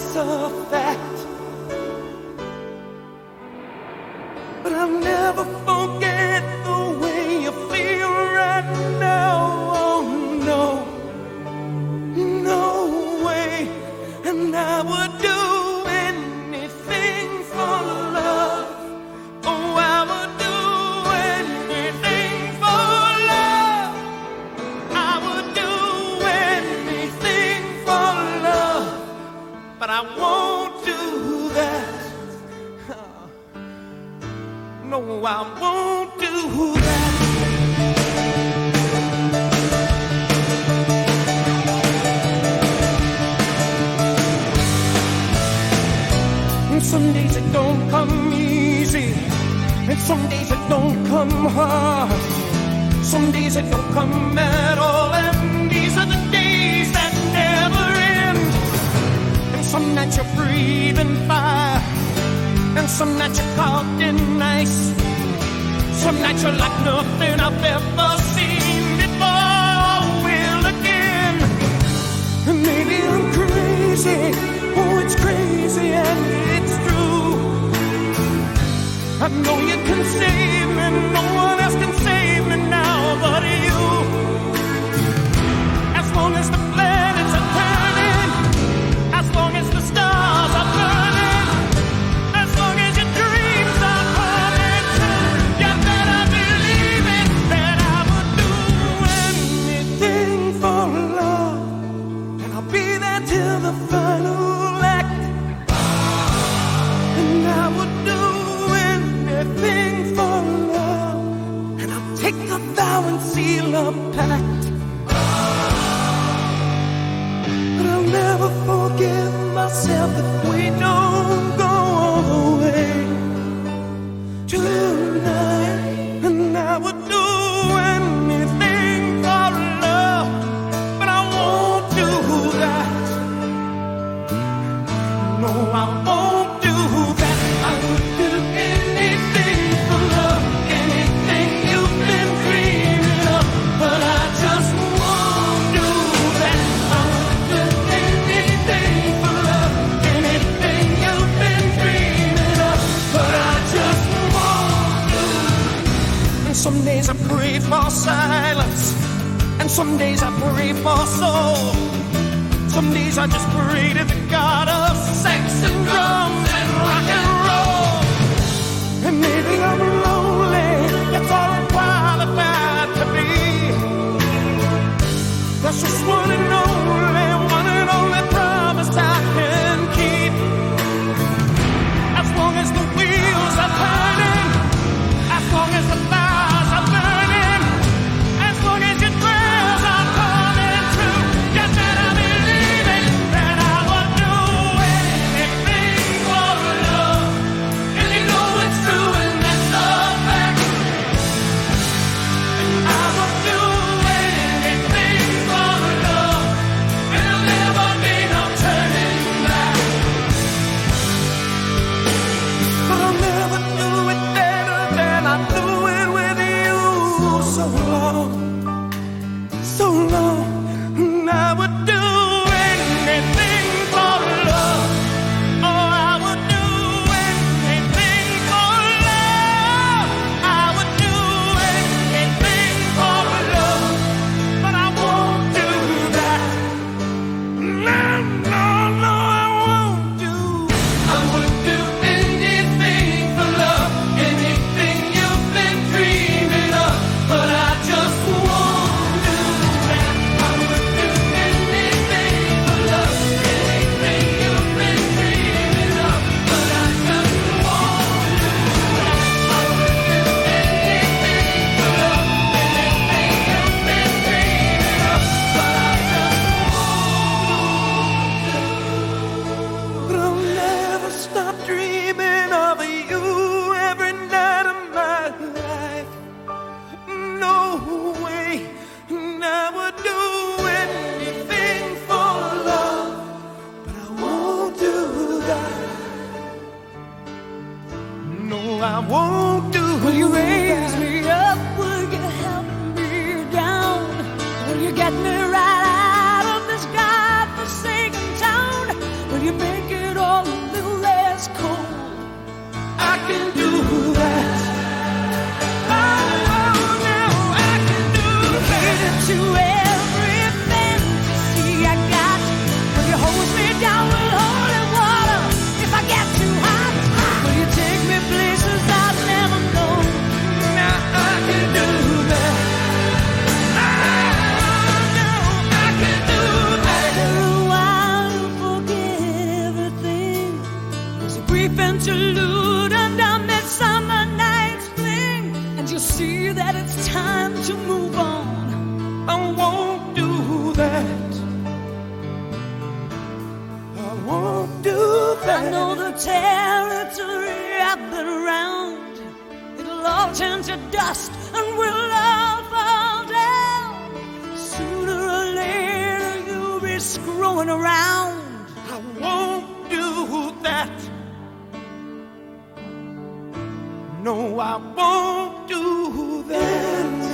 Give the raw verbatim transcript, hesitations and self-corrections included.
that's a fact. But I'll never forget the way you feel right now. Oh no, no way. And I would do anything for love. Oh, I would do anything for love. I would do anything for love. But I won't do that. No, I won't do that. And some days it don't come easy, and some days it don't come hard. Some days it don't come at all, and these are the days that never end. And some nights you're breathing fire, and some nights you're caught in ice. Some nights you're like nothing I've ever seen before. Will again. And maybe I'm crazy. Oh, it's crazy and it's true. I know you can save me. No one else can save me now but you. As long as the planets are turning, as long as the stars are burning, as long as your dreams are coming true, you better believe it that I would do anything for love. And I'll be there till the final act. And I would do anything for love. And I'll take a vow and seal a pact. But I'll never forgive myself if we don't go all the way tonight. And I would do anything for love, but I won't do that. No, I won't do that. I would do anything for love, anything you've been dreaming of, but I just won't do that. I would do anything for love, anything you've been dreaming of, but I just won't do that. And some days I pray for silence, and some days I pray for soul. Some days I just pray to the God of sex and drums and rock and roll. And maybe I'm lonely, that's all I'm qualified to be. That's just one and only, one and only promise I can keep. As long as the wheels are turning, as long as the fires are burning, as long as your prayers are coming true, you better believe it that I would do anything for love. And you know it's true and that's a fact. I would do anything for love, and there'll never be no turning back. But I'll never do it better than I do it with you. So long, so long, and I would do anything for love. Oh, I would do anything for love. I would do anything for love, but I won't do that. No, no, no, I won't do. I would do anything for love, anything you've been dreaming of, but I just won't do that. I would do anything for love, anything you've been dreaming of, but I just won't do that. I would do anything for love, anything you've been dreaming of, but I just won't. But I'll never stop dreaming of you every night of my life. No way. And I would do anything for love, but I won't do that. No, I won't do that. Will you raise me up? Will you help me down? Will you get me right out of this godforsaken town? Will you make it see that it's time to move on. I won't do that. I won't do that. I know the territory I've been around. It'll all turn to dust and we'll all fall down. Sooner or later you'll be screwing around. I won't do that. No, I won't do that.